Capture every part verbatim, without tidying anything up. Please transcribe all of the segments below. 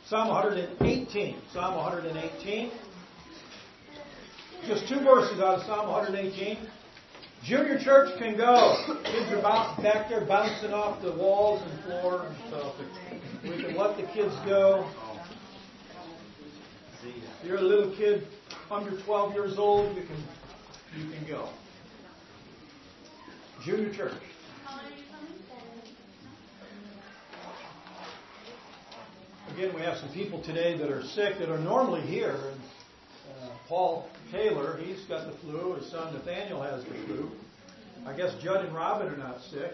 Psalm one eighteen. Psalm one eighteen. Just two verses out of Psalm one eighteen. Junior church can go. Kids are back there bouncing off the walls and floor and stuff. We can let the kids go. If you're a little kid under twelve years old, you can you can go. Junior church. Again, we have some people today that are sick that are normally here. And, uh, Paul Taylor, he's got the flu. His son Nathaniel has the flu. I guess Judd and Robin are not sick.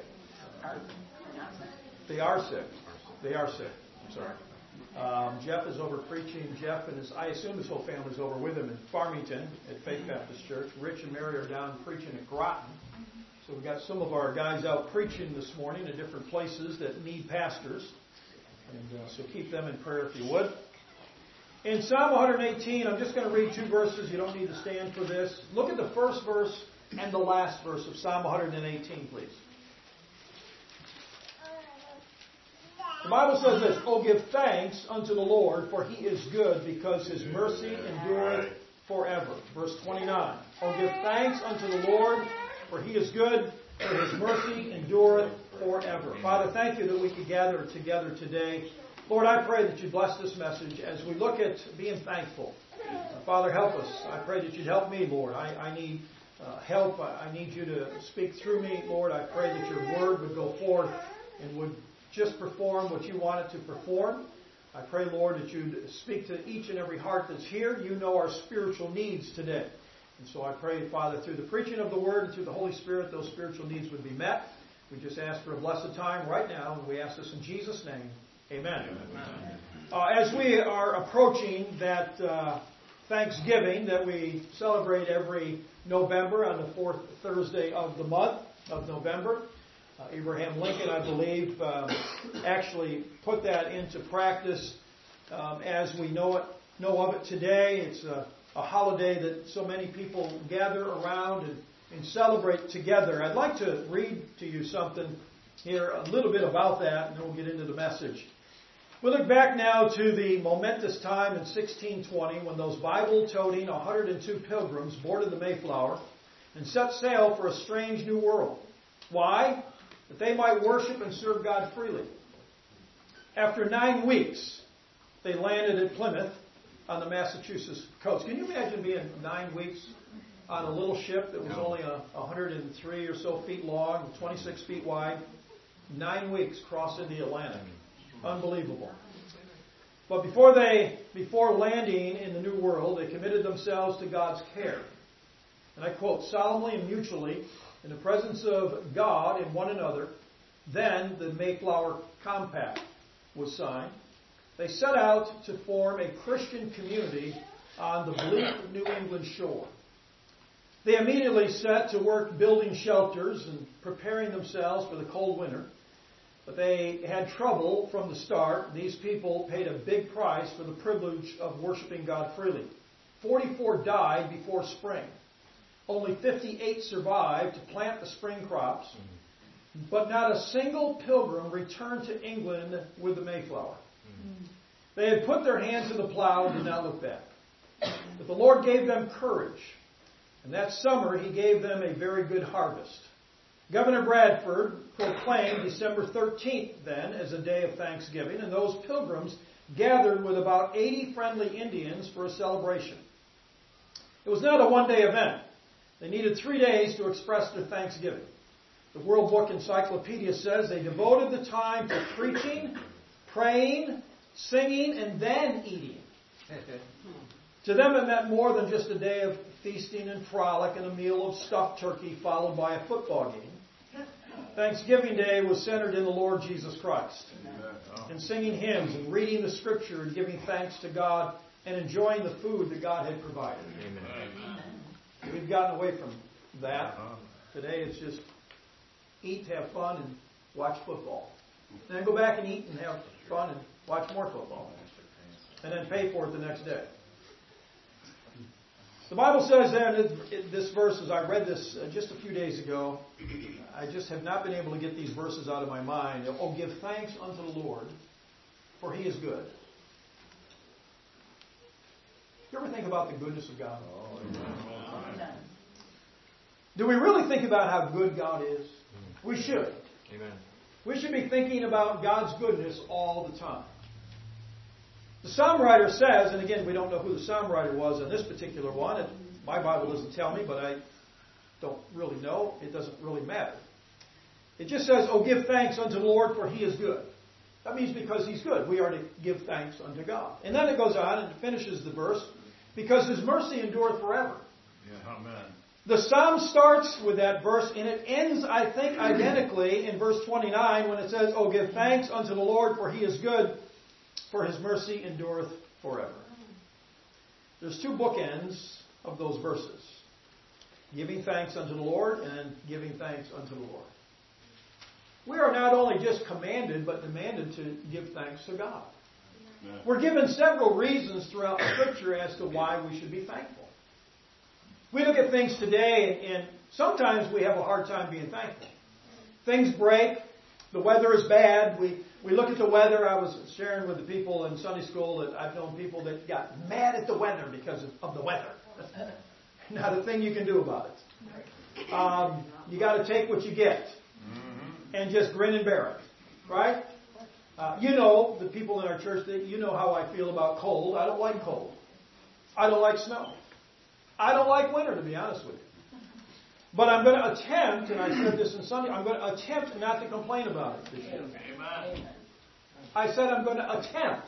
They are sick. They are sick. I'm sorry. Um, Jeff is over preaching. Jeff and his, I assume his whole family's over with him in Farmington at Faith Baptist Church. Rich and Mary are down preaching at Groton. So we've got some of our guys out preaching this morning in different places that need pastors. And uh, so keep them in prayer if you would. In Psalm one eighteen, I'm just going to read two verses. You don't need to stand for this. Look at the first verse and the last verse of Psalm one eighteen, please. The Bible says this, "Oh, give thanks unto the Lord, for He is good, because His mercy endureth forever." Verse twenty-nine. "Oh, give thanks unto the Lord, for He is good, for His mercy endureth forever." Father, thank you that we could gather together today. Lord, I pray that you bless this message as we look at being thankful. Uh, Father, help us. I pray that you'd help me, Lord. I, I need uh, help. I, I need you to speak through me, Lord. I pray that your word would go forth and would just perform what you want it to perform. I pray, Lord, that you'd speak to each and every heart that's here. You know our spiritual needs today. And so I pray, Father, through the preaching of the Word and through the Holy Spirit, those spiritual needs would be met. We just ask for a blessed time right now, and we ask this in Jesus' name. Amen. Amen. Uh, as we are approaching that uh, Thanksgiving that we celebrate every November on the fourth Thursday of the month of November, uh, Abraham Lincoln, I believe, uh, actually put that into practice um, as we know it, know of it today. It's a a holiday that so many people gather around and, and celebrate together. I'd like to read to you something here, a little bit about that, and then we'll get into the message. We look back now to the momentous time in sixteen twenty when those Bible-toting one hundred two pilgrims boarded the Mayflower and set sail for a strange new world. Why? That they might worship and serve God freely. After nine weeks, they landed at Plymouth on the Massachusetts coast. Can you imagine being nine weeks on a little ship that was only a one hundred three or so feet long, twenty-six feet wide? Nine weeks crossing the Atlantic. Unbelievable. But before they, before landing in the New World, they committed themselves to God's care. And I quote, "Solemnly and mutually, in the presence of God and one another, then the Mayflower Compact was signed. They set out to form a Christian community on the bleak New England shore. They immediately set to work building shelters and preparing themselves for the cold winter. But they had trouble from the start. These people paid a big price for the privilege of worshiping God freely. forty-four died before spring. Only fifty-eight survived to plant the spring crops. But not a single pilgrim returned to England with the Mayflower. They had put their hand to the plow and did not look back. But the Lord gave them courage. And that summer, He gave them a very good harvest. Governor Bradford proclaimed December thirteenth then as a day of thanksgiving, and those pilgrims gathered with about eighty friendly Indians for a celebration. It was not a one-day event. They needed three days to express their thanksgiving. The World Book Encyclopedia says they devoted the time to preaching, praying, singing, and then eating. To them it meant more than just a day of feasting and frolic and a meal of stuffed turkey followed by a football game. Thanksgiving Day was centered in the Lord Jesus Christ. And singing hymns and reading the Scripture and giving thanks to God and enjoying the food that God had provided. Amen. We've gotten away from that. Today it's just eat, have fun, and watch football. And then go back and eat and have fun and watch more football. And then pay for it the next day. The Bible says there in this verse, as I read this just a few days ago, I just have not been able to get these verses out of my mind. Oh, give thanks unto the Lord, for He is good. you ever think about the goodness of God? Do we really think about how good God is? We should. Amen. We should be thinking about God's goodness all the time. The psalm writer says, and again, we don't know who the psalm writer was in this particular one. And my Bible doesn't tell me, but I don't really know. It doesn't really matter. It just says, "Oh, give thanks unto the Lord, for He is good." That means because He's good, we are to give thanks unto God. And then it goes on and finishes the verse, "Because His mercy endureth forever." Yeah, amen. The psalm starts with that verse, and it ends, I think, identically in verse twenty-nine when it says, "Oh, give thanks unto the Lord, for He is good, for His mercy endureth forever." There's two bookends of those verses. Giving thanks unto the Lord and giving thanks unto the Lord. We are not only just commanded, but demanded to give thanks to God. We're given several reasons throughout Scripture as to why we should be thankful. We look at things today, and sometimes we have a hard time being thankful. Things break. The weather is bad. We we look at the weather. I was sharing with the people in Sunday school that I've known people that got mad at the weather because of, of the weather. Not a thing you can do about it. Um, you got to take what you get and just grin and bear it, right? Uh, you know, the people in our church, that you know how I feel about cold. I don't like cold. I don't like snow. I don't like winter, to be honest with you. But I'm going to attempt, and I said this in Sunday, I'm going to attempt not to complain about it this year. Amen. I said I'm going to attempt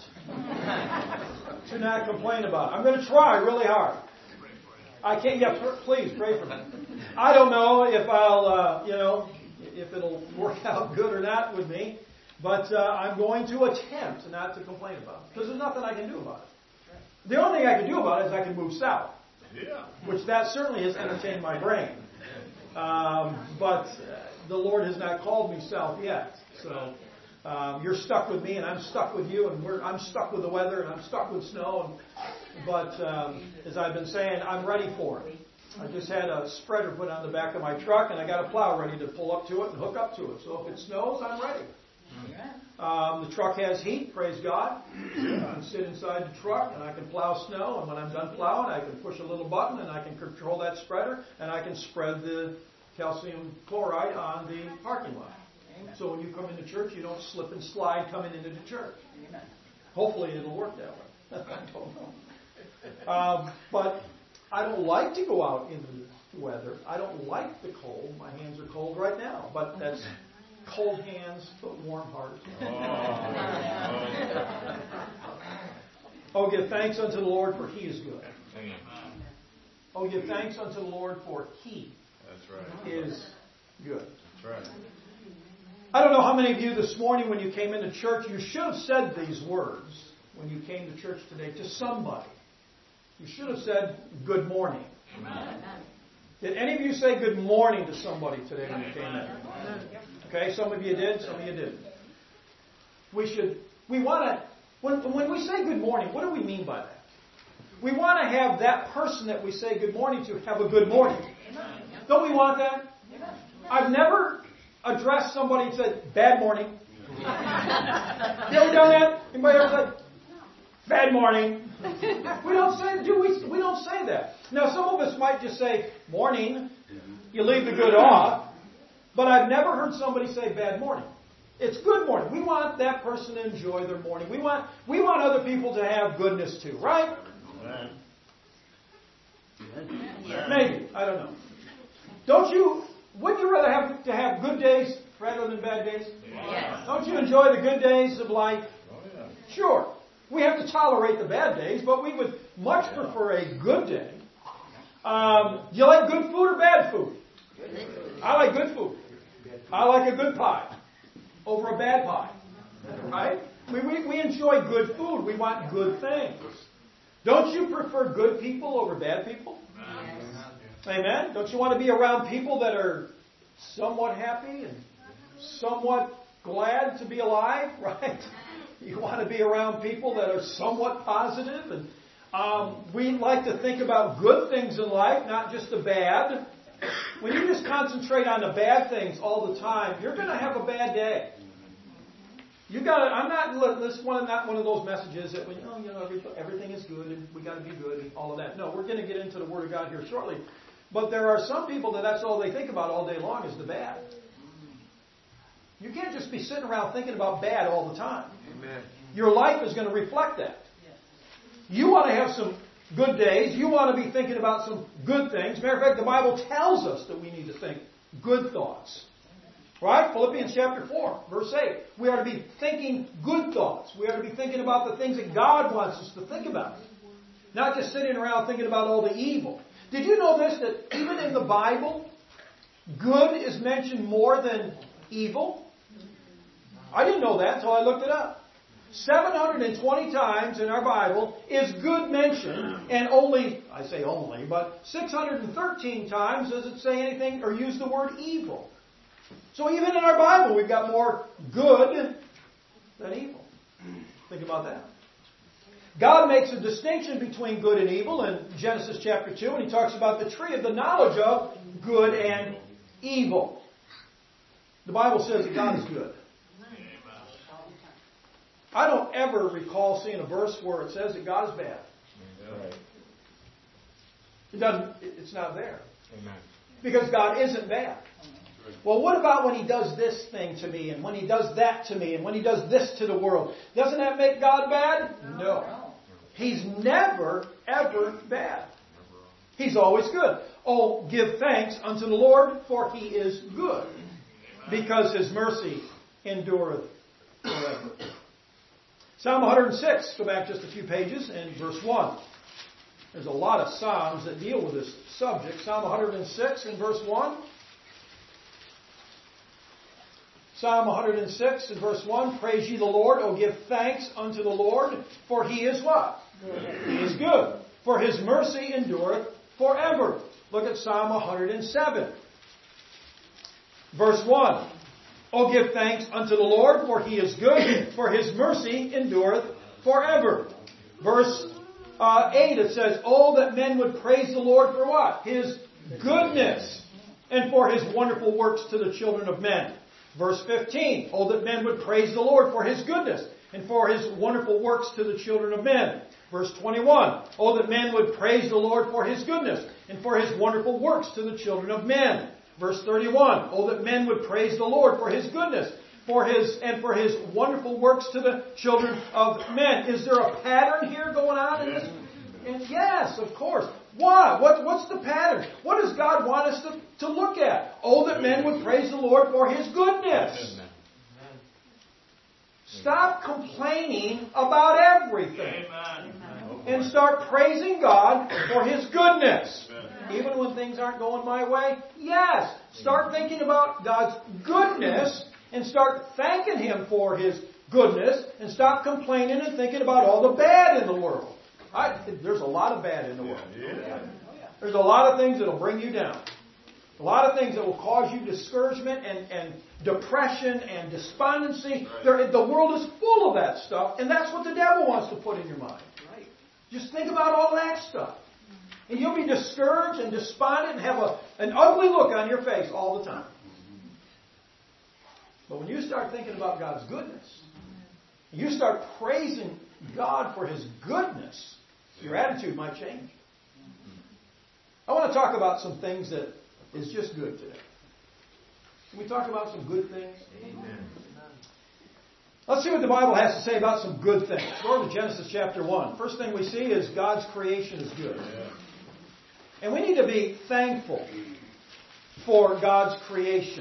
to not complain about it. I'm going to try really hard. I can't, yeah, please pray for me. I don't know if I'll, uh, you know, if it'll work out good or not with me, but uh, I'm going to attempt not to complain about it, because there's nothing I can do about it. The only thing I can do about it is I can move south, yeah. Which that certainly has entertained my brain. Um, but uh, the Lord has not called me south yet, so um, you're stuck with me, and I'm stuck with you, and we're, I'm stuck with the weather, and I'm stuck with snow. And, but um, as I've been saying, I'm ready for it. I just had a spreader put on the back of my truck, and I got a plow ready to pull up to it and hook up to it. So if it snows, I'm ready. Um, the truck has heat, praise God. I can sit inside the truck, and I can plow snow. And when I'm done plowing, I can push a little button, and I can control that spreader, and I can spread the calcium chloride on the parking lot. So when you come into church, you don't slip and slide coming into the church. Hopefully it'll work that way. I don't know. Um, but I don't like to go out in the weather. I don't like the cold. My hands are cold right now. But that's cold hands, but warm heart. Oh, give thanks unto the Lord, for He is good. Oh, give thanks unto the Lord, for He is good. That's right. I don't know how many of you this morning when you came into church, you should have said these words when you came to church today to somebody. You should have said, "Good morning." Amen. Did any of you say good morning to somebody today when you came in? Okay, some of you did, some of you didn't. We should, we want to, when, when we say good morning, what do we mean by that? We want to have that person that we say good morning to have a good morning. Don't we want that? I've never addressed somebody and said, "Bad morning." You ever done that? Anybody ever said, "Bad morning"? We don't say, do we? We don't say that. Now, some of us might just say, "Morning." You leave the good off. But I've never heard somebody say "bad morning." It's good morning. We want that person to enjoy their morning. We want we want other people to have goodness too, right? Maybe. I don't know. Don't you? Wouldn't you rather have to have good days rather than bad days? Yes. Don't you enjoy the good days of life? Oh, yeah. Sure. We have to tolerate the bad days, but we would much prefer a good day. Um, do you like good food or bad food? I like good food. I like a good pie over a bad pie. Right? We, we, we enjoy good food. We want good things. Don't you prefer good people over bad people? Amen? Don't you want to be around people that are somewhat happy and somewhat glad to be alive? Right? You want to be around people that are somewhat positive. And um, we like to think about good things in life, not just the bad. When you just concentrate on the bad things all the time, you're going to have a bad day. You got to, I'm not, look, this one, not one of those messages that, when, oh, you know, every, everything is good and we got to be good and all of that. No, we're going to get into the Word of God here shortly. But there are some people that that's all they think about all day long is the bad. You can't just be sitting around thinking about bad all the time. Amen. Your life is going to reflect that. You want to have some good days. You want to be thinking about some good things. Matter of fact, the Bible tells us that we need to think good thoughts. Right? Philippians chapter four, verse eight. We are to be thinking good thoughts. We are to be thinking about the things that God wants us to think about. Not just sitting around thinking about all the evil. Did you know this, that even in the Bible, good is mentioned more than evil? I didn't know that until I looked it up. seven hundred twenty times in our Bible is good mentioned, and only, I say only, but six hundred thirteen times does it say anything or use the word evil. So even in our Bible, we've got more good than evil. Think about that. God makes a distinction between good and evil in Genesis chapter two, and He talks about the tree of the knowledge of good and evil. The Bible says that God is good. I don't ever recall seeing a verse where it says that God is bad. It doesn't. It's not there. Because God isn't bad. Well, what about when He does this thing to me, and when He does that to me, and when He does this to the world? Doesn't that make God bad? No. He's never, ever bad. He's always good. Oh, give thanks unto the Lord, for He is good, because His mercy endureth forever. Psalm one hundred six, go back just a few pages, and verse one. There's a lot of Psalms that deal with this subject. Psalm one hundred six and verse one. Psalm one hundred six and verse one. Praise ye the Lord. O give thanks unto the Lord, for He is what? Good. He is good. For His mercy endureth forever. Look at Psalm one hundred seven. Verse one. O give thanks unto the Lord, for He is good, for His mercy endureth forever. Verse uh, eight, it says, oh, that men would praise the Lord for what? His goodness, and for His wonderful works to the children of men. Verse fifteen, oh, that men would praise the Lord for His goodness, and for His wonderful works to the children of men. Verse twenty-one, oh, that men would praise the Lord for His goodness, and for His wonderful works to the children of men. Verse thirty-one, oh, that men would praise the Lord for His goodness, for His and for His wonderful works to the children of men. Is there a pattern here going on in this? And yes, of course. Why? What, what's the pattern? What does God want us to, to look at? Oh, that men would praise the Lord for His goodness. Stop complaining about everything. And start praising God for His goodness. Even when things aren't going my way? Yes. Start thinking about God's goodness and start thanking Him for His goodness and stop complaining and thinking about all the bad in the world. I, there's a lot of bad in the world. There's a lot of things that will bring you down. A lot of things that will cause you discouragement and, and depression and despondency. There, the world is full of that stuff, and that's what the devil wants to put in your mind. Just think about all that stuff. And you'll be discouraged and despondent and have a, an ugly look on your face all the time. But when you start thinking about God's goodness, you start praising God for His goodness, your attitude might change. I want to talk about some things that is just good today. Can we talk about some good things? Amen. Let's see what the Bible has to say about some good things. Go to Genesis chapter one. First thing we see is God's creation is good. And we need to be thankful for God's creation.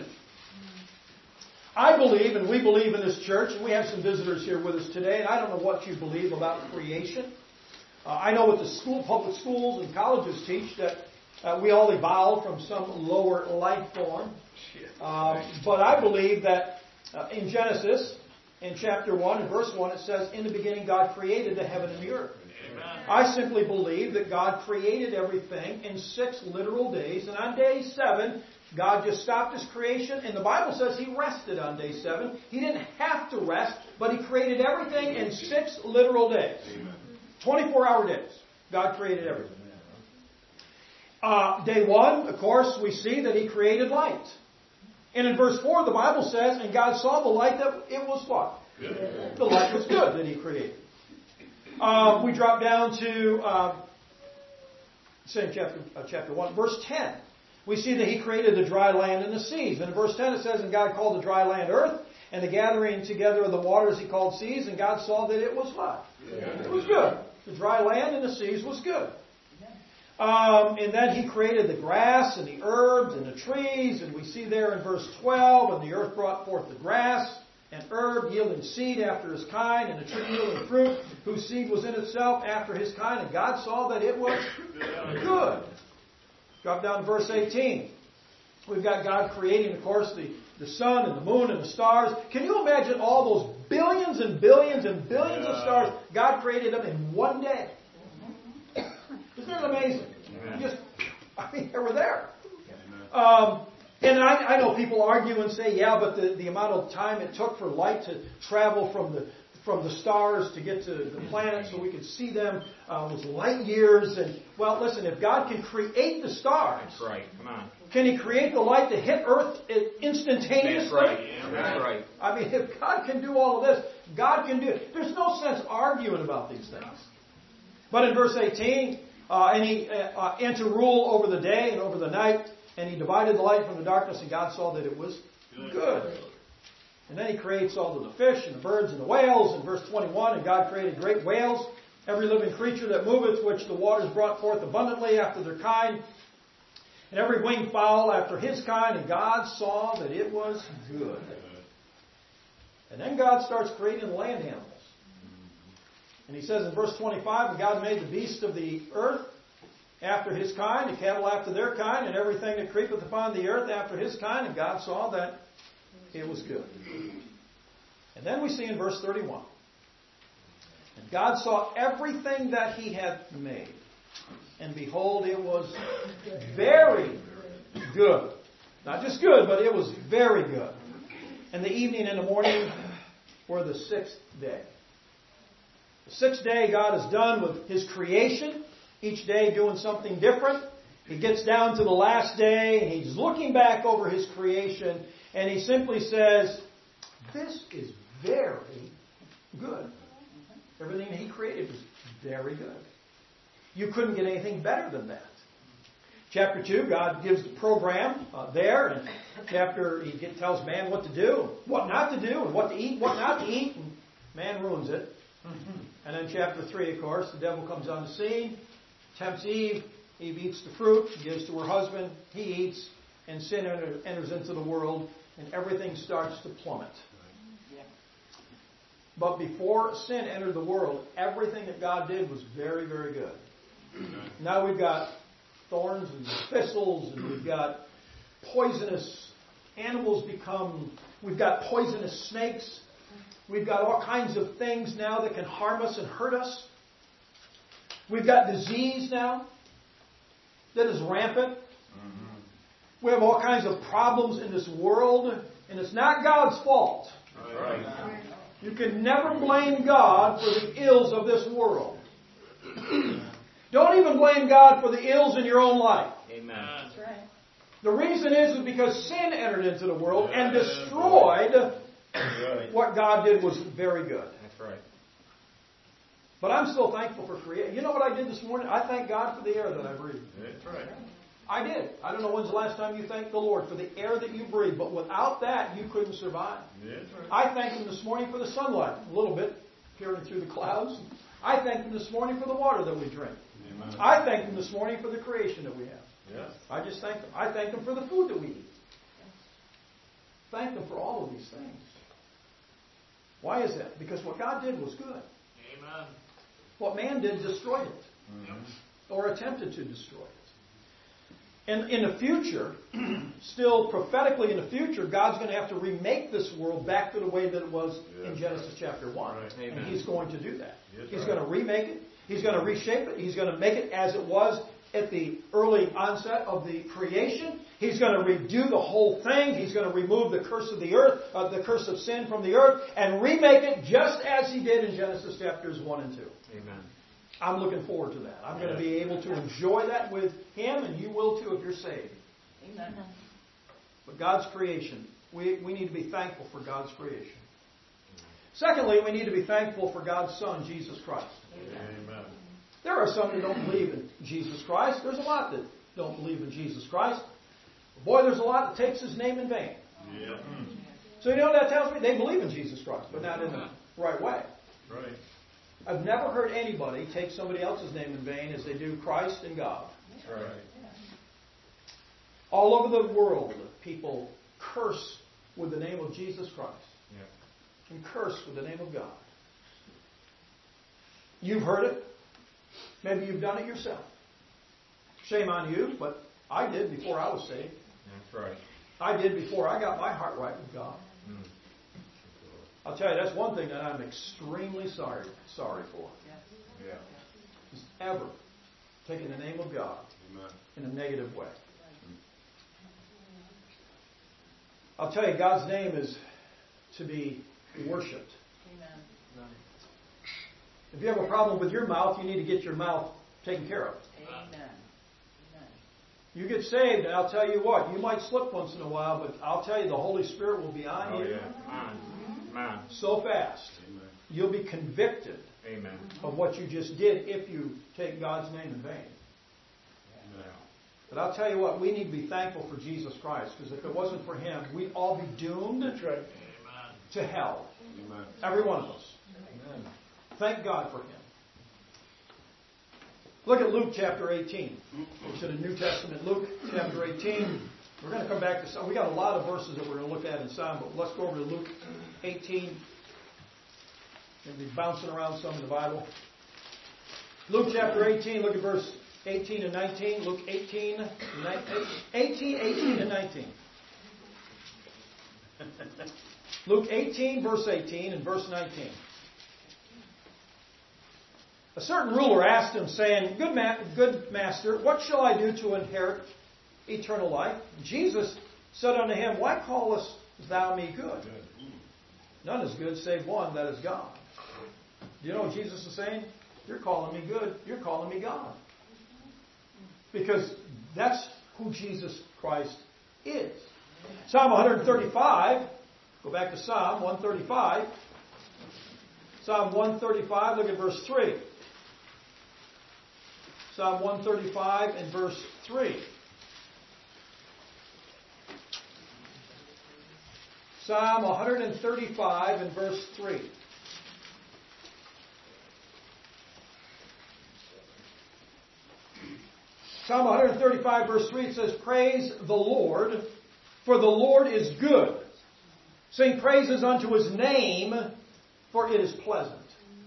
I believe, and we believe in this church, and we have some visitors here with us today, and I don't know what you believe about creation. Uh, I know what the school, public schools and colleges teach, that uh, we all evolved from some lower life form. Uh, but I believe that uh, in Genesis, in chapter one and verse one, it says, in the beginning God created the heaven and the earth. Amen. I simply believe that God created everything in six literal days, and on day seven, God just stopped His creation, and the Bible says He rested on day seven. He didn't have to rest, but He created everything in six literal days. twenty-four hour days. God created everything. Uh, day one, of course, we see that He created light. And in verse four, the Bible says, and God saw the light that it was what? Good. The light was good that He created. Uh, we drop down to uh, same chapter, uh, chapter one, verse ten. We see that He created the dry land and the seas. And in verse ten it says, "And God called the dry land earth, and the gathering together of the waters He called seas. And God saw that it was what? Yeah. It was good. The dry land and the seas was good." Um, and then He created the grass and the herbs and the trees. And we see there in verse twelve, "And the earth brought forth the grass and herb yielding seed after his kind, and the tree yielding fruit, whose seed was in itself after his kind. And God saw that it was good." Drop down to verse eighteen. We've got God creating, of course, the, the sun and the moon and the stars. Can you imagine all those billions and billions and billions yeah. of stars? God created them in one day. Isn't that amazing? Amen. Just, I mean, they were there. Um, and I, I know people argue and say, yeah, but the, the amount of time it took for light to travel from the from the stars to get to the planets so we could see them uh, was light years. And well, listen, if God can create the stars, that's right. Come on. Can He create the light to hit Earth instantaneously? That's right. Yeah, that's right. I mean, if God can do all of this, God can do it. There's no sense arguing about these things. But in verse eighteen, uh, and He uh, and to rule over the day and over the night, and He divided the light from the darkness, and God saw that it was good. And then He creates all of the fish and the birds and the whales. In verse twenty-one, "And God created great whales, every living creature that moveth, which the waters brought forth abundantly after their kind, and every winged fowl after his kind. And God saw that it was good." And then God starts creating land animals. And He says in verse twenty-five, "And God made the beasts of the earth after his kind, the cattle after their kind, and everything that creepeth upon the earth after his kind. And God saw that it was good." And then we see in verse thirty-one, "And God saw everything that He had made, and behold, it was very good." Not just good, but it was very good. "And the evening and the morning were the sixth day." The sixth day God is done with His creation, each day doing something different. He gets down to the last day, and He's looking back over His creation, and He simply says, "This is very good." Everything that He created was very good. You couldn't get anything better than that. Chapter two, God gives the program uh, there. And chapter, He get, tells man what to do, what not to do, and what to eat, what not to eat. And man ruins it. And then chapter three, of course, the devil comes on the scene, tempts Eve. Eve eats the fruit, gives to her husband. He eats, and sin enter, enters into the world, and everything starts to plummet. But before sin entered the world, everything that God did was very, very good. Now we've got thorns and thistles, and we've got poisonous animals become, we've got poisonous snakes. We've got all kinds of things now that can harm us and hurt us. We've got disease now that is rampant. Mm-hmm. We have all kinds of problems in this world, and it's not God's fault. Right. You can never blame God for the ills of this world. Don't even blame God for the ills in your own life. Amen. That's right. The reason is, is because sin entered into the world and destroyed what God did was very good. That's right. But I'm still thankful for creation. You know what I did this morning? I thank God for the air that I breathe. That's right. I did. I don't know when's the last time you thanked the Lord for the air that you breathe, but without that, you couldn't survive. That's right. I thanked Him this morning for the sunlight, a little bit, peering through the clouds. I thanked Him this morning for the water that we drink. Amen. I thanked Him this morning for the creation that we have. Yes. I just thanked Him. I thanked Him for the food that we eat. Thanked Him for all of these things. Why is that? Because what God did was good. Amen. What man did destroyed it. Mm-hmm. Or attempted to destroy it. And in the future, still prophetically in the future, God's going to have to remake this world back to the way that it was yes, in Genesis right. chapter one. Right. And He's going to do that. Yes, He's right. going to remake it. He's going to reshape it. He's going to make it as it was at the early onset of the creation. He's going to redo the whole thing. He's going to remove the curse of the earth, uh, the curse of sin from the earth, and remake it just as He did in Genesis chapters one and two. Amen. I'm looking forward to that. I'm going to be able to enjoy that with Him, and you will too if you're saved. Amen. But God's creation, we, we need to be thankful for God's creation. Secondly, we need to be thankful for God's Son, Jesus Christ. Amen. There are some that don't believe in Jesus Christ. There's a lot that don't believe in Jesus Christ. Boy, there's a lot that takes His name in vain. Yeah. So you know what that tells me? They believe in Jesus Christ, but not in the right way. Right. I've never heard anybody take somebody else's name in vain as they do Christ and God. That's right. All over the world, people curse with the name of Jesus Christ. Yeah. And curse with the name of God. You've heard it. Maybe you've done it yourself. Shame on you, but I did before I was saved. That's right. I did before I got my heart right with God. Mm. I'll tell you, that's one thing that I'm extremely sorry sorry for. Yeah. Is ever taking the name of God Amen. in a negative way. I'll tell you, God's name is to be worshipped. Amen. If you have a problem with your mouth, you need to get your mouth taken care of. Amen. You get saved, and I'll tell you what, you might slip once in a while, but I'll tell you, the Holy Spirit will be on Oh, you yeah. Amen. Amen. so fast. Amen. You'll be convicted Amen. of what you just did if you take God's name in vain. Yeah. But I'll tell you what, we need to be thankful for Jesus Christ, because if it wasn't for Him, we'd all be doomed Amen. to hell. Amen. Every one of us. Amen. Thank God for Him. Look at Luke chapter eighteen. It's in the New Testament. Luke chapter eighteen. We're going to come back to Psalm. We got a lot of verses that we're going to look at in Psalm, but let's go over to Luke eighteen. We'll be bouncing around some in the Bible. Luke chapter eighteen. Look at verse eighteen and nineteen. Luke eighteen, eighteen, eighteen and nineteen. Luke eighteen, verse eighteen and verse nineteen. A certain ruler asked him, saying, Good, ma- good master, what shall I do to inherit eternal life? Jesus said unto him, Why callest thou me good? None is good save one, that is God. Do you know what Jesus is saying? You're calling me good. You're calling me God. Because that's who Jesus Christ is. Psalm one thirty-five. Go back to Psalm one thirty-five. Psalm one thirty-five, look at verse three. Psalm one thirty-five and verse three. Psalm one thirty-five and verse three. Psalm one thirty-five verse three, it says, Praise the Lord, for the Lord is good. Sing praises unto His name, for it is pleasant.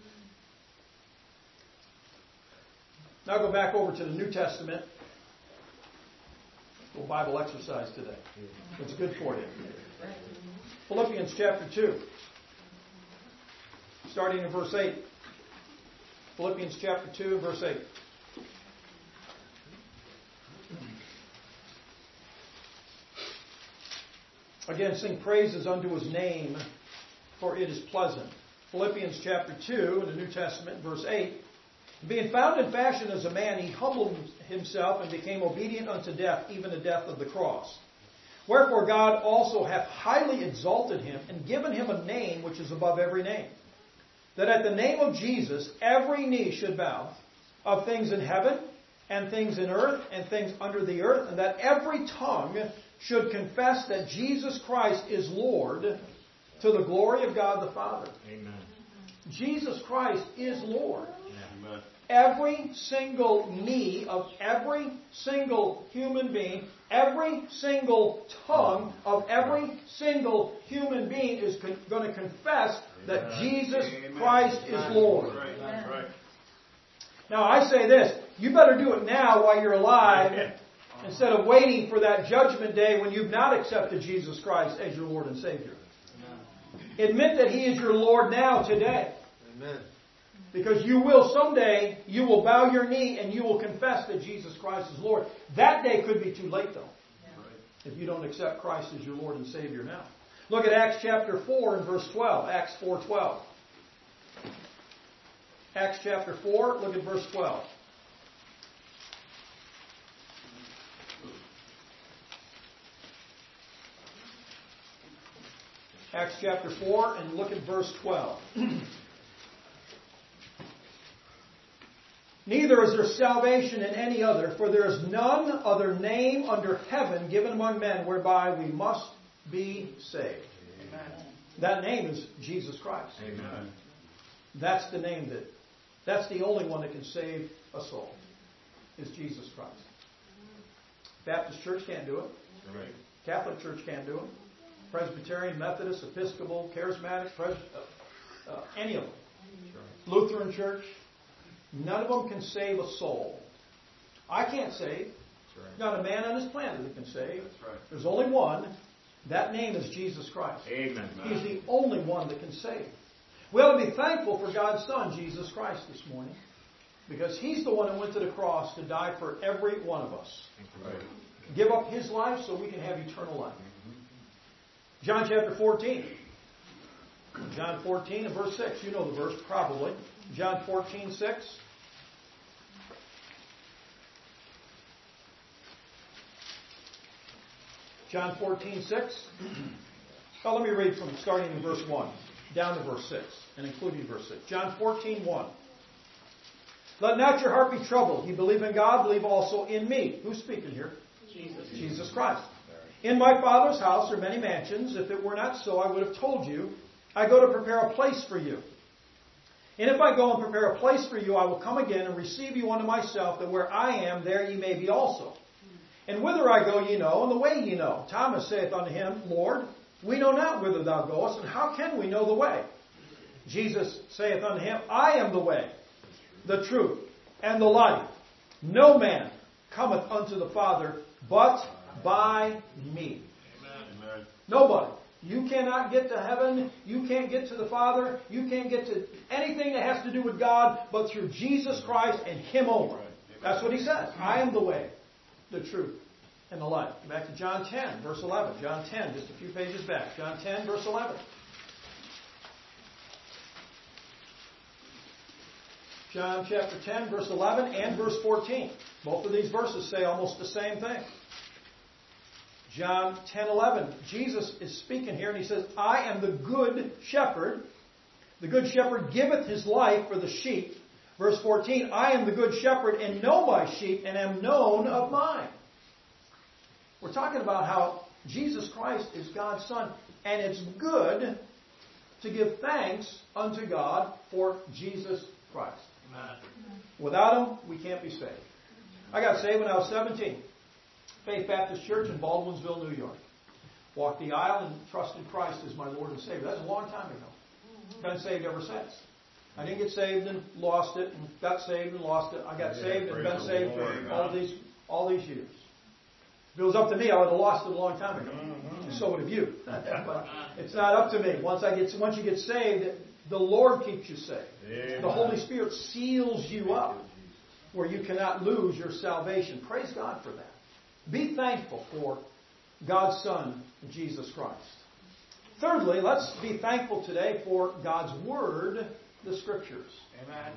Now go back over to the New Testament. A little Bible exercise today. It's good for you. Philippians chapter two. Starting in verse eight. Philippians chapter two and verse eight. Again, sing praises unto His name, for it is pleasant. Philippians chapter two in the New Testament, verse eight. Being found in fashion as a man, He humbled Himself and became obedient unto death, even the death of the cross. Wherefore God also hath highly exalted Him, and given Him a name which is above every name, that at the name of Jesus every knee should bow, of things in heaven, and things in earth, and things under the earth, and that every tongue should confess that Jesus Christ is Lord, to the glory of God the Father. Amen. Jesus Christ is Lord. Amen. Every single knee of every single human being, every single tongue of every single human being is con- going to confess that Amen. Jesus Amen. Christ is Lord. That's right. That's right. Now I say this, you better do it now while you're alive, instead of waiting for that judgment day when you've not accepted Jesus Christ as your Lord and Savior. Admit that He is your Lord now, today. Amen. Because you will someday, you will bow your knee and you will confess that Jesus Christ is Lord. That day could be too late, though, if you don't accept Christ as your Lord and Savior now. Look at Acts chapter four and verse twelve. Acts four twelve. Acts chapter four, look at verse twelve. Acts chapter four, and look at verse twelve. Neither is there salvation in any other, for there is none other name under heaven given among men whereby we must be saved. Amen. That name is Jesus Christ. Amen. That's the name that, that's the only one that can save a soul, is Jesus Christ. Baptist Church can't do it. Right. Catholic Church can't do it. Presbyterian, Methodist, Episcopal, Charismatic, Pres- uh, uh, any of them. Sure. Lutheran Church. None of them can save a soul. I can't save. Right. Not a man on this planet that can save. That's right. There's only one. That name is Jesus Christ. Amen. He's the only one that can save. We ought to be thankful for God's Son, Jesus Christ, this morning. Because He's the one who went to the cross to die for every one of us. Right. Give up His life so we can have eternal life. John chapter fourteen. John fourteen and verse six. You know the verse, probably. John fourteen, six. John fourteen, six. Well, let me read from starting in verse one down to verse six, and including verse six. John fourteen, one. Let not your heart be troubled. You believe in God, believe also in me. Who's speaking here? Jesus. Jesus Christ. In my Father's house are many mansions. If it were not so, I would have told you. I go to prepare a place for you. And if I go and prepare a place for you, I will come again and receive you unto myself, that where I am, there ye may be also. And whither I go ye know, and the way ye know. Thomas saith unto him, Lord, we know not whither thou goest, and how can we know the way? Jesus saith unto him, I am the way, the truth, and the life. No man cometh unto the Father but by me. Amen. Nobody. You cannot get to heaven. You can't get to the Father. You can't get to anything that has to do with God but through Jesus Christ and Him only. That's what He says. I am the way, the truth, and the life. Back to John ten, verse eleven. John ten, just a few pages back. John ten, verse eleven. John chapter ten, verse eleven and verse fourteen. Both of these verses say almost the same thing. John ten, eleven. Jesus is speaking here and He says, I am the good shepherd. The good shepherd giveth his life for the sheep. Verse fourteen, I am the good shepherd and know my sheep and am known of mine. We're talking about how Jesus Christ is God's Son, and it's good to give thanks unto God for Jesus Christ. Amen. Without Him, we can't be saved. I got saved when I was seventeen. Faith Baptist Church in Baldwinsville, New York. Walked the aisle and trusted Christ as my Lord and Savior. That's a long time ago. Been saved ever since. I didn't get saved and lost it, and got saved and lost it. I got Yeah, saved and praise been the saved Lord, for man. all these all these years. If it was up to me, I would have lost it a long time ago. And so would have you. But it's not up to me. Once I get once you get saved, the Lord keeps you saved. Amen. The Holy Spirit seals you up where you cannot lose your salvation. Praise God for that. Be thankful for God's Son, Jesus Christ. Thirdly, let's be thankful today for God's Word, the Scriptures. Amen.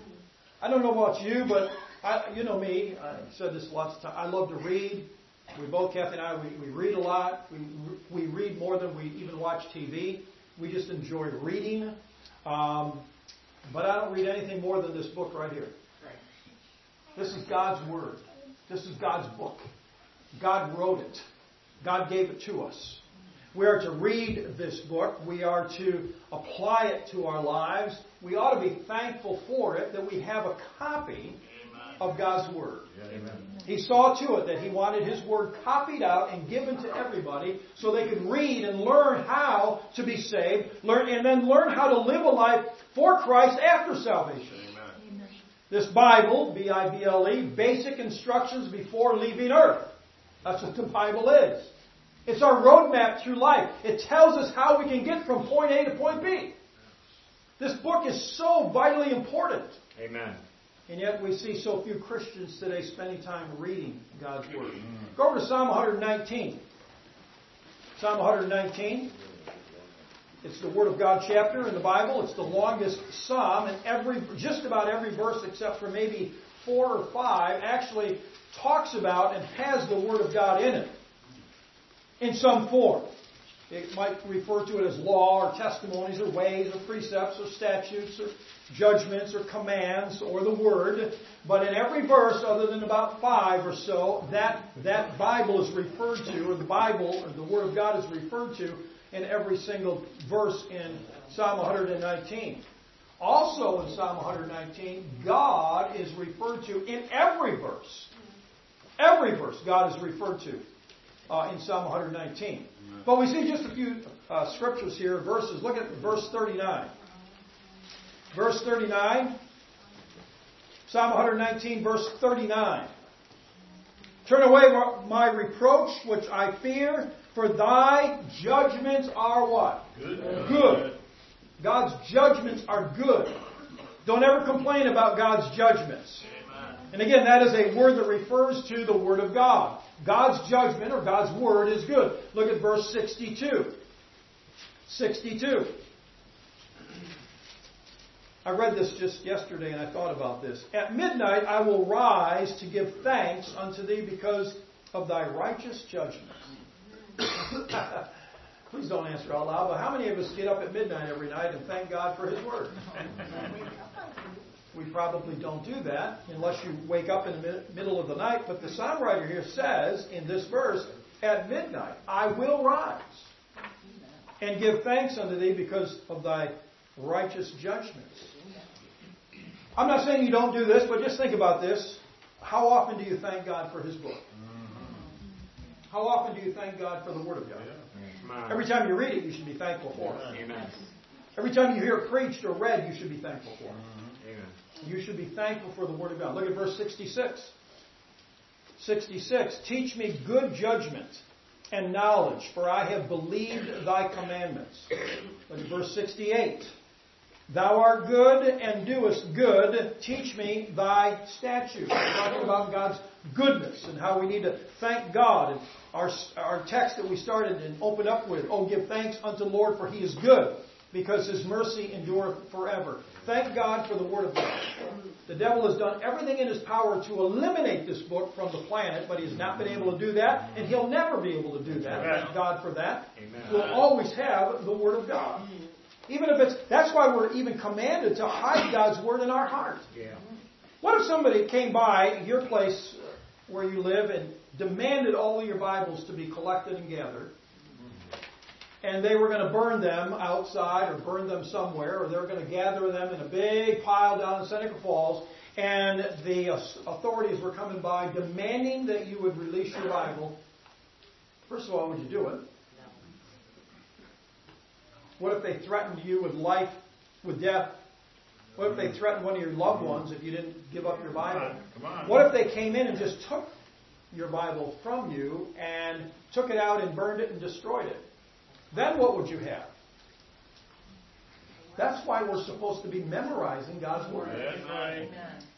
I don't know about you, but I, you know me. I've said this lots of times. I love to read. We both, Kathy and I, we, we read a lot. We we read more than we even watch T V. We just enjoy reading. Um, but I don't read anything more than this book right here. Right. This is God's Word. This is God's book. God wrote it. God gave it to us. We are to read this book. We are to apply it to our lives. We ought to be thankful for it, that we have a copy of God's Word. Amen. He saw to it that He wanted His Word copied out and given to everybody so they could read and learn how to be saved, learn and then learn how to live a life for Christ after salvation. Amen. This Bible, B I B L E, basic instructions before leaving earth. That's what the Bible is. It's our roadmap through life. It tells us how we can get from point A to point B. This book is so vitally important. Amen. And yet we see so few Christians today spending time reading God's Word. Go over to Psalm one nineteen. Psalm one nineteen. It's the Word of God chapter in the Bible. It's the longest psalm, and every just about every verse except for maybe four or five actually talks about and has the Word of God in it in some form. It might refer to it as law or testimonies or ways or precepts or statutes or judgments or commands or the Word. But in every verse, other than about five or so, that, that Bible is referred to, or the Bible, or the Word of God is referred to in every single verse in Psalm one nineteen. Also in Psalm one nineteen, God is referred to in every verse. Every verse God is referred to uh, in Psalm one nineteen. But we see just a few uh, scriptures here, verses. Look at verse thirty-nine. Verse thirty-nine. Psalm one nineteen, verse thirty-nine. Turn away my reproach, which I fear, for thy judgments are what? Good. Good. God's judgments are good. Don't ever complain about God's judgments. And again, that is a word that refers to the Word of God. God's judgment or God's Word is good. Look at verse sixty-two. sixty-two. I read this just yesterday and I thought about this. At midnight I will rise to give thanks unto thee because of thy righteous judgments. Please don't answer out loud, but how many of us get up at midnight every night and thank God for His Word? We probably don't do that unless you wake up in the middle of the night. But the psalm writer here says in this verse, at midnight I will rise and give thanks unto thee because of thy righteous judgments. I'm not saying you don't do this, but just think about this. How often do you thank God for His book? How often do you thank God for the Word of God? Every time you read it, you should be thankful for it. Amen. Every time you hear it preached or read, you should be thankful for it. Amen. You should be thankful for the Word of God. Look at verse sixty-six. sixty-six. Teach me good judgment and knowledge, for I have believed thy commandments. Look at verse sixty-eight. Thou art good and doest good. Teach me thy statutes. We're talking about God's goodness and how we need to thank God. And our, our text that we started and opened up with, oh, give thanks unto the Lord, for He is good, because His mercy endureth forever. Thank God for the Word of God. The devil has done everything in his power to eliminate this book from the planet, but he has not been able to do that, and he'll never be able to do that. Amen. Thank God for that. Amen. We'll always have the Word of God. Even if it's, that's why we're even commanded to hide God's Word in our heart. Yeah. What if somebody came by your place where you live and demanded all of your Bibles to be collected and gathered, and they were going to burn them outside or burn them somewhere, or they were going to gather them in a big pile down in Seneca Falls, and the authorities were coming by demanding that you would release your Bible? First of all, would you do it? What if they threatened you with life, with death? What if they threatened one of your loved ones if you didn't give up your Bible? Come on. What if they came in and just took your Bible from you and took it out and burned it and destroyed it? Then what would you have? That's why we're supposed to be memorizing God's Word. That's right.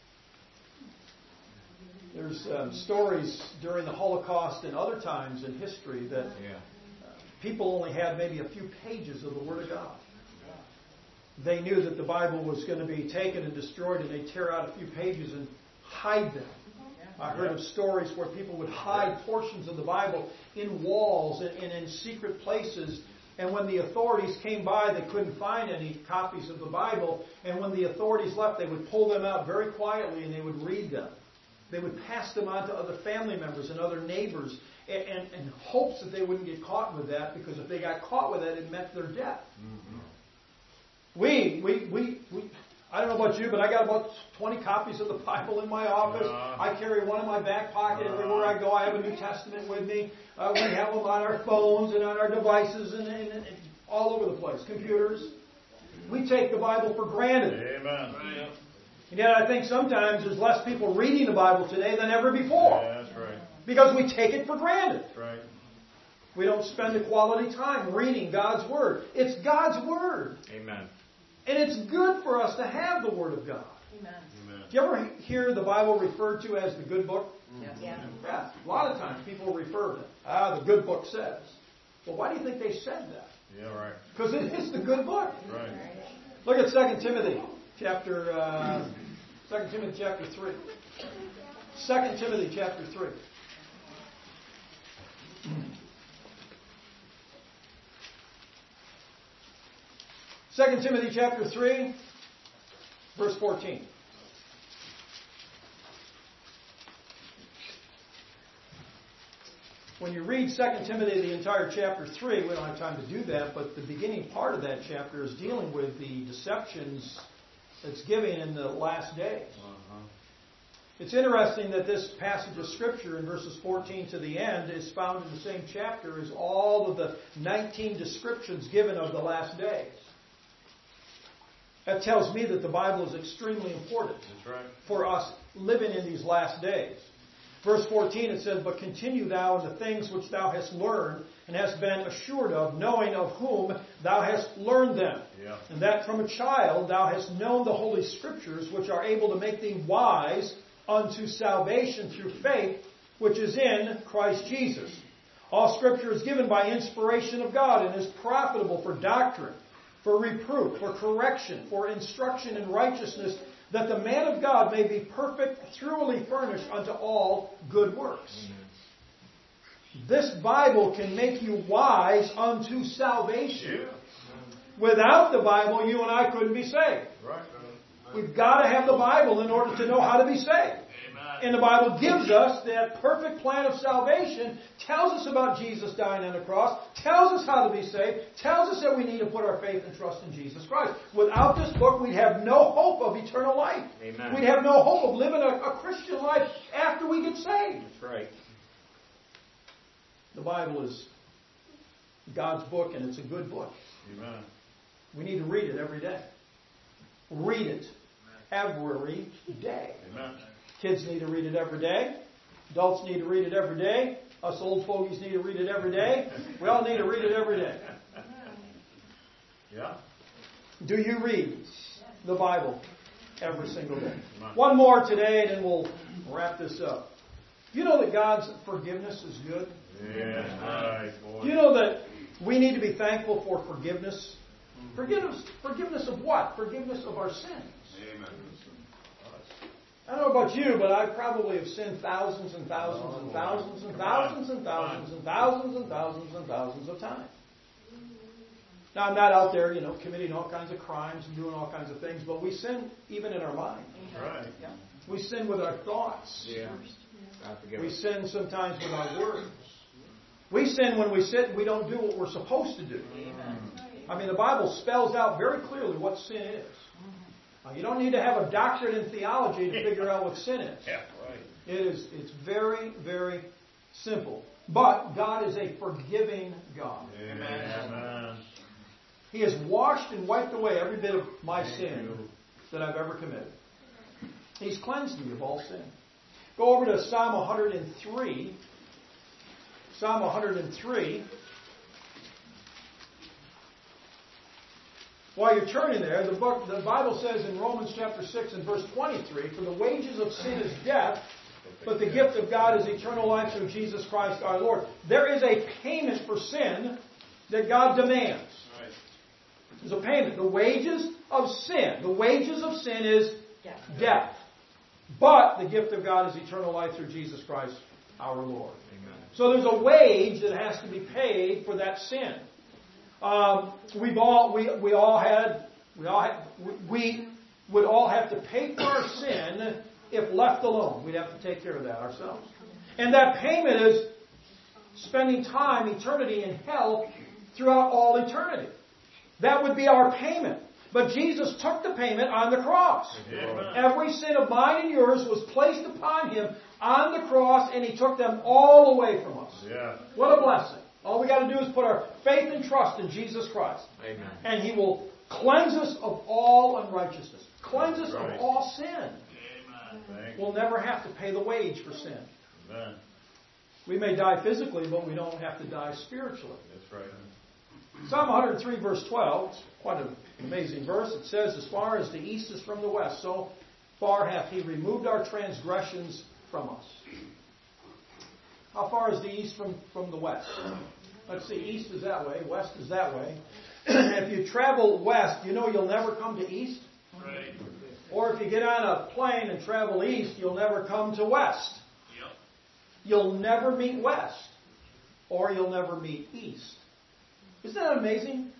There's um, stories during the Holocaust and other times in history that Yeah. people only had maybe a few pages of the Word of God. They knew that the Bible was going to be taken and destroyed, and they'd tear out a few pages and hide them. I heard of stories where people would hide portions of the Bible in walls and, and in secret places. And when the authorities came by, they couldn't find any copies of the Bible. And when the authorities left, they would pull them out very quietly and they would read them. They would pass them on to other family members and other neighbors in, in, in hopes that they wouldn't get caught with that, because if they got caught with that, it meant their death. Mm-hmm. We, we, we, we, I don't know about you, but I got about twenty copies of the Bible in my office. Uh, I carry one in my back pocket everywhere I go. I have a New Testament with me. Uh, we have them on our phones and on our devices and, and, and all over the place. Computers. We take the Bible for granted. Amen. And yet I think sometimes there's less people reading the Bible today than ever before. Yeah, that's right. Because we take it for granted. That's right. We don't spend the quality time reading God's Word. It's God's Word. Amen. And it's good for us to have the Word of God. Amen. Amen. Do you ever hear the Bible referred to as the good book? Yeah. Yeah. A lot of times people refer to it. Ah, the good book says. Well, why do you think they said that? Yeah, right. Because it is the good book. Right. Look at Second Timothy chapter uh, Second Timothy chapter three. Second Timothy chapter three. Second Timothy chapter three, verse fourteen. When you read Second Timothy, the entire chapter three, we don't have time to do that, but the beginning part of that chapter is dealing with the deceptions that's given in the last days. Uh-huh. It's interesting that this passage of Scripture in verses fourteen to the end is found in the same chapter as all of the nineteen descriptions given of the last days. That tells me that the Bible is extremely important That's right. for us living in these last days. Verse fourteen, it says, "But continue thou in the things which thou hast learned, and hast been assured of, knowing of whom thou hast learned them. Yeah. And that from a child thou hast known the Holy Scriptures, which are able to make thee wise unto salvation through faith, which is in Christ Jesus. All Scripture is given by inspiration of God, and is profitable for doctrine, for reproof, for correction, for instruction in righteousness, that the man of God may be perfect, thoroughly furnished unto all good works." Mm-hmm. This Bible can make you wise unto salvation. Yeah. Without the Bible, you and I couldn't be saved. Right. We've got to have the Bible in order to know how to be saved. Amen. And the Bible gives us that perfect plan of salvation, tells us about Jesus dying on the cross, tells us how to be saved, tells us that we need to put our faith and trust in Jesus Christ. Without this book, we'd have no hope of eternal life. Amen. We'd have no hope of living a, a Christian life after we get saved. That's right. The Bible is God's book, and it's a good book. Amen. We need to read it every day. Read it every day. Amen. Kids need to read it every day. Adults need to read it every day. Us old fogies need to read it every day. We all need to read it every day. Yeah. Do you read the Bible every single day? One more today, and then we'll wrap this up. Do you know that God's forgiveness is good? Yeah, right, boy. Do you know that we need to be thankful for forgiveness? Forgiveness, forgiveness of what? Forgiveness of our sins. Amen. I don't know about you, but I probably have sinned thousands and thousands and thousands and thousands and thousands and thousands and thousands and thousands of times. Now, I'm not out there, you know, committing all kinds of crimes and doing all kinds of things, but we sin even in our mind. Right. We sin with our thoughts. Yeah. We sin sometimes with our words. We sin when we sit and we don't do what we're supposed to do. Amen. I mean, the Bible spells out very clearly what sin is. Now, you don't need to have a doctorate in theology to figure out what sin is. Yeah, right. It is, it's very, very simple. But God is a forgiving God. Amen. He has washed and wiped away every bit of my sin that I've ever committed. He's cleansed me of all sin. Go over to Psalm one hundred three. Psalm one hundred three. While you're turning there, the book, the Bible says in Romans chapter six and verse twenty-three, "For the wages of sin is death, but the gift of God is eternal life through Jesus Christ our Lord." There is a payment for sin that God demands. There's a payment. The wages of sin. The wages of sin is death. death. But the gift of God is eternal life through Jesus Christ our Lord. Amen. So there's a wage that has to be paid for that sin. Um, we've all we we all had we all had, we would all have to pay for our sin if left alone. We'd have to take care of that ourselves. And that payment is spending time, eternity in hell throughout all eternity. That would be our payment. But Jesus took the payment on the cross. Amen. Every sin of mine and yours was placed upon Him on the cross, and He took them all away from us. Yeah. What a blessing. All we got to do is put our faith and trust in Jesus Christ. Amen. And He will cleanse us of all unrighteousness. Cleanse us right. of all sin. Amen. We'll never have to pay the wage for sin. Amen. We may die physically, but we don't have to die spiritually. That's right. Psalm one hundred three, verse twelve, it's quite an amazing verse. It says, "As far as the east is from the west, so far hath He removed our transgressions from us." How far is the east from, from the west? Let's see, east is that way, west is that way. If you travel west, you know you'll never come to east. Right. Or if you get on a plane and travel east, you'll never come to west. Yep. You'll never meet west. Or you'll never meet east. Isn't that amazing?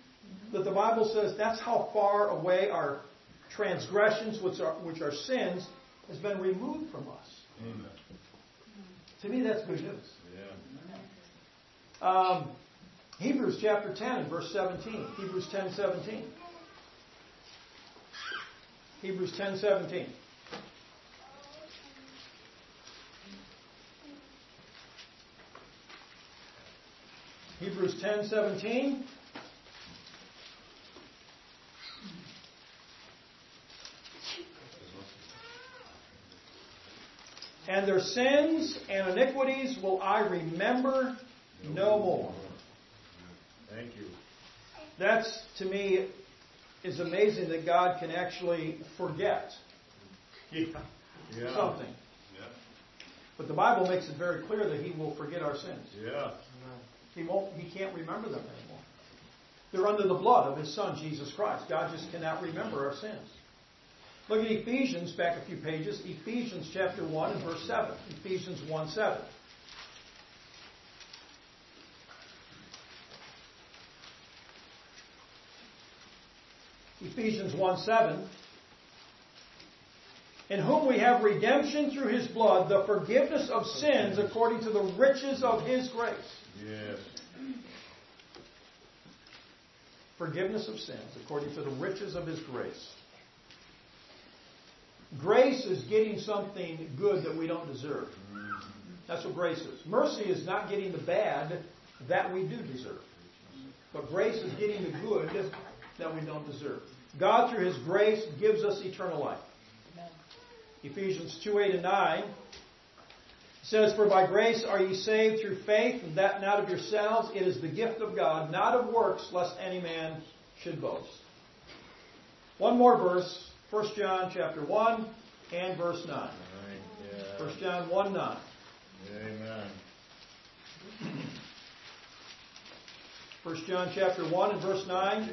that the Bible says that's how far away our transgressions, which are, which are sins, has been removed from us. Amen. To me, that's good news. Yeah. Um, Hebrews chapter ten and verse seventeen. Hebrews ten seventeen. Hebrews ten seventeen. Hebrews ten seventeen. And their sins and iniquities will I remember no more. Thank you. That's, to me, is amazing that God can actually forget Yeah. Yeah. something. Yeah. But the Bible makes it very clear that He will forget our sins. Yeah. He won't. He can't remember them anymore. They're under the blood of His Son, Jesus Christ. God just cannot remember our sins. Look at Ephesians, back a few pages. Ephesians chapter one and verse seven. Ephesians one seven. Ephesians one seven. In whom we have redemption through His blood, the forgiveness of sins according to the riches of His grace. Yes. Forgiveness of sins according to the riches of His grace. Grace is getting something good that we don't deserve. That's what grace is. Mercy is not getting the bad that we do deserve. But grace is getting the good that we don't deserve. God, through His grace, gives us eternal life. Ephesians two, eight and nine says, For by grace are ye saved through faith, and that not of yourselves. It is the gift of God, not of works, lest any man should boast. One more verse. First John chapter one and verse nine. Right, yeah. First John one nine. Amen. First John chapter one and verse nine.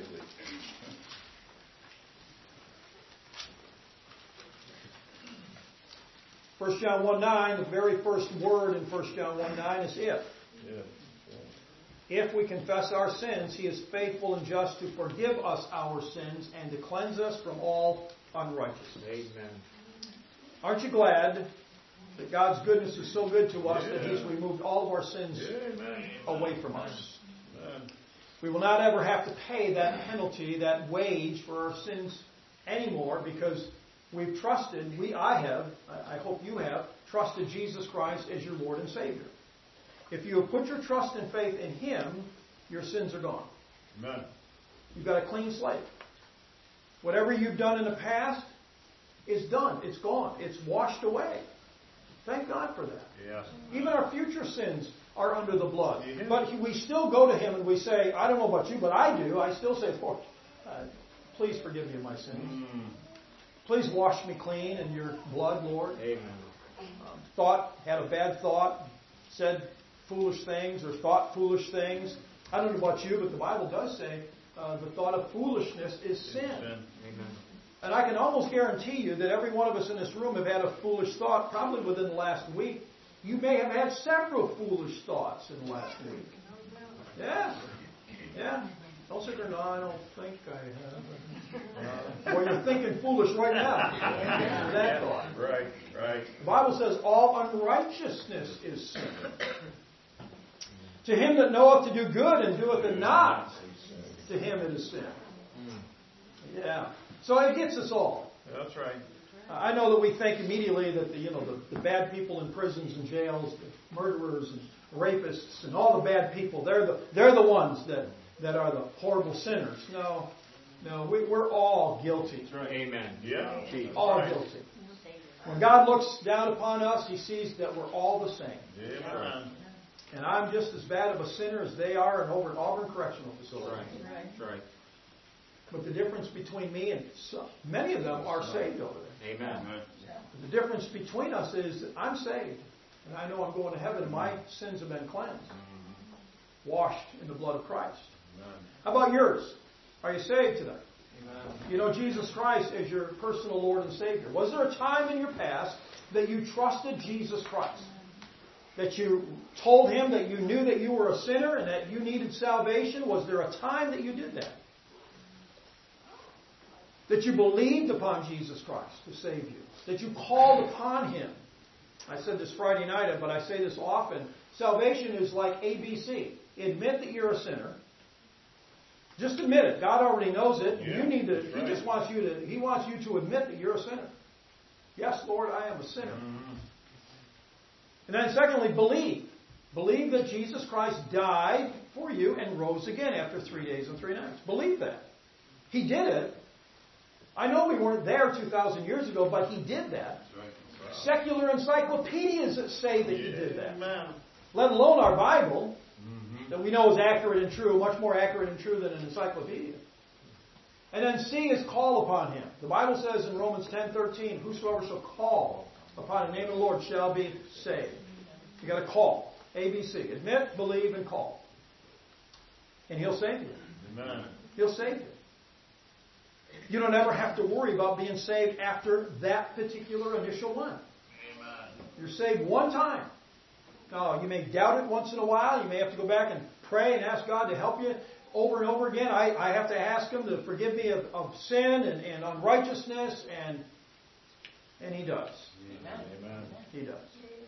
First John one nine, the very first word in First John one nine is if. Yeah. If we confess our sins, He is faithful and just to forgive us our sins and to cleanse us from all unrighteousness. Amen. Aren't you glad that God's goodness is so good to us Yeah. that He's removed all of our sins Amen. away from us? Amen. We will not ever have to pay that penalty, that wage for our sins anymore because we've trusted, we, I have, I hope you have, trusted Jesus Christ as your Lord and Savior. If you have put your trust and faith in Him, your sins are gone. Amen. You've got a clean slate. Whatever you've done in the past is done. It's gone. It's washed away. Thank God for that. Yes. Even our future sins are under the blood. Yeah. But we still go to Him and we say, I don't know about you, but I do. I still say, Lord, uh, please forgive me of my sins. Mm. Please wash me clean in your blood, Lord. Amen. Um, thought, had a bad thought, said foolish things or thought foolish things. I don't know about you, but the Bible does say uh, the thought of foolishness is sin. Amen. Amen. And I can almost guarantee you that every one of us in this room have had a foolish thought probably within the last week. You may have had several foolish thoughts in the last week. Yeah. Yeah. Don't sit there, no, I don't think I have. Uh, or you're thinking foolish right now. Answer that thought. Right, right. The Bible says all unrighteousness is sin. To him that knoweth to do good and doeth it not, to him it is sin. Yeah. So it gets us all. That's right. I know that we think immediately that the, you know, the, the bad people in prisons and jails, the murderers and rapists and all the bad people, they're the they're the ones that, that are the horrible sinners. No, no, we, we're all guilty. Right. Amen. Yeah. All Right. guilty. When God looks down upon us, He sees that we're all the same. Amen. And I'm just as bad of a sinner as they are and over at Auburn Correctional Facility. Right. That's right. But the difference between me and some, many of them are saved over there. Amen. The difference between us is that I'm saved. And I know I'm going to heaven and my sins have been cleansed. Washed in the blood of Christ. Amen. How about yours? Are you saved today? Amen. You know Jesus Christ as your personal Lord and Savior. Was there a time in your past that you trusted Jesus Christ? That you told Him that you knew that you were a sinner and that you needed salvation? Was there a time that you did that? That you believed upon Jesus Christ to save you. That you called upon Him. I said this Friday night, but I say this often. Salvation is like A B C. Admit that you're a sinner. Just admit it. God already knows it. Yeah, you need to. right. He just wants you to. He wants you to admit that you're a sinner. Yes, Lord, I am a sinner. Mm-hmm. And then secondly, believe. Believe that Jesus Christ died for you and rose again after three days and three nights. Believe that. He did it. I know we weren't there two thousand years ago, but He did that. That's right. Wow. Secular encyclopedias that say that He Yeah. did that. Amen. Let alone our Bible, Mm-hmm. that we know is accurate and true, much more accurate and true than an encyclopedia. And then C is call upon Him. The Bible says in Romans ten thirteen, whosoever shall call upon the name of the Lord shall be saved. You got to call. A B C. Admit, believe, and call. And He'll save you. Amen. He'll save you. You don't ever have to worry about being saved after that particular initial one. Amen. You're saved one time. Now, you may doubt it once in a while. You may have to go back and pray and ask God to help you over and over again. I, I have to ask Him to forgive me of, of sin and, and unrighteousness, and and He does. Amen. He does.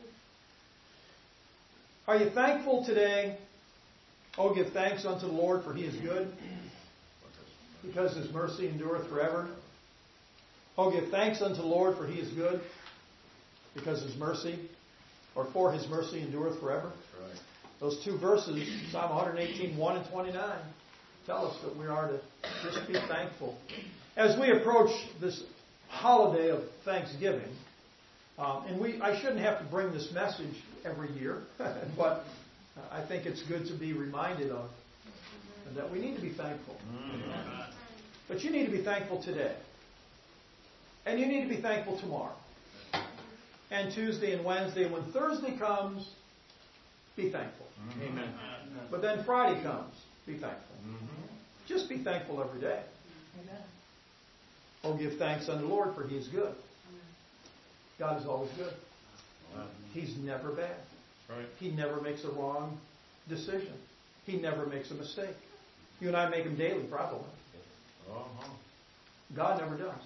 Are you thankful today? Oh, give thanks unto the Lord, for He is good, because His mercy endureth forever. Oh, give thanks unto the Lord, for He is good, because His mercy, or for His mercy endureth forever. Right. Those two verses, Psalm one eighteen, one and twenty-nine, tell us that we are to just be thankful. As we approach this holiday of Thanksgiving, um, and we, I shouldn't have to bring this message every year, but I think it's good to be reminded of that we need to be thankful. Mm-hmm. But you need to be thankful today. And you need to be thankful tomorrow. And Tuesday and Wednesday. And when Thursday comes, be thankful. Mm-hmm. Amen. But then Friday comes, be thankful. Mm-hmm. Just be thankful every day. Amen. Oh, give thanks unto the Lord, for He is good. God is always good. Amen. He's never bad. Right. He never makes a wrong decision. He never makes a mistake. You and I make them daily, probably. Uh-huh. God never does.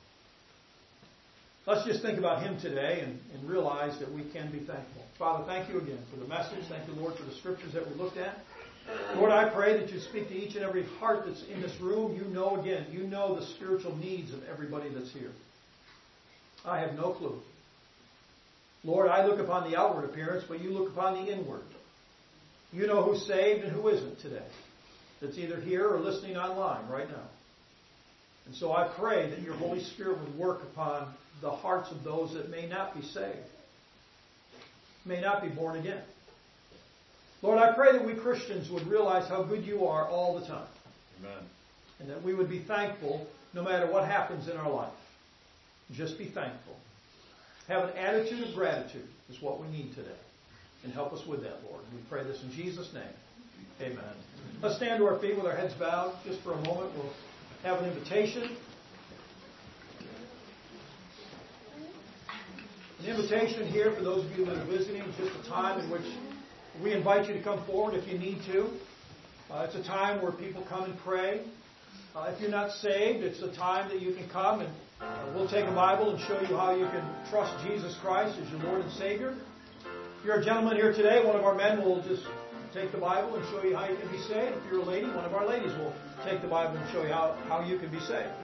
Let's just think about Him today and, and realize that we can be thankful. Father, thank you again for the message. Thank you, Lord, for the scriptures that we looked at. Lord, I pray that you speak to each and every heart that's in this room. You know, again, you know the spiritual needs of everybody that's here. I have no clue. Lord, I look upon the outward appearance, but you look upon the inward. You know who's saved and who isn't today. That's either here or listening online right now. And so I pray that your Holy Spirit would work upon the hearts of those that may not be saved, may not be born again. Lord, I pray that we Christians would realize how good you are all the time. Amen. And that we would be thankful no matter what happens in our life. Just be thankful. Have an attitude of gratitude is what we need today. And help us with that, Lord. We pray this in Jesus' name. Amen. Let's stand to our feet with our heads bowed just for a moment. We'll have an invitation. An invitation here for those of you that are visiting, just a time in which we invite you to come forward if you need to. Uh, it's a time where people come and pray. Uh, if you're not saved, it's a time that you can come and uh, we'll take a Bible and show you how you can trust Jesus Christ as your Lord and Savior. If you're a gentleman here today, one of our men will just take the Bible and show you how you can be saved. If you're a lady, one of our ladies will take the Bible and show you how, how you can be saved.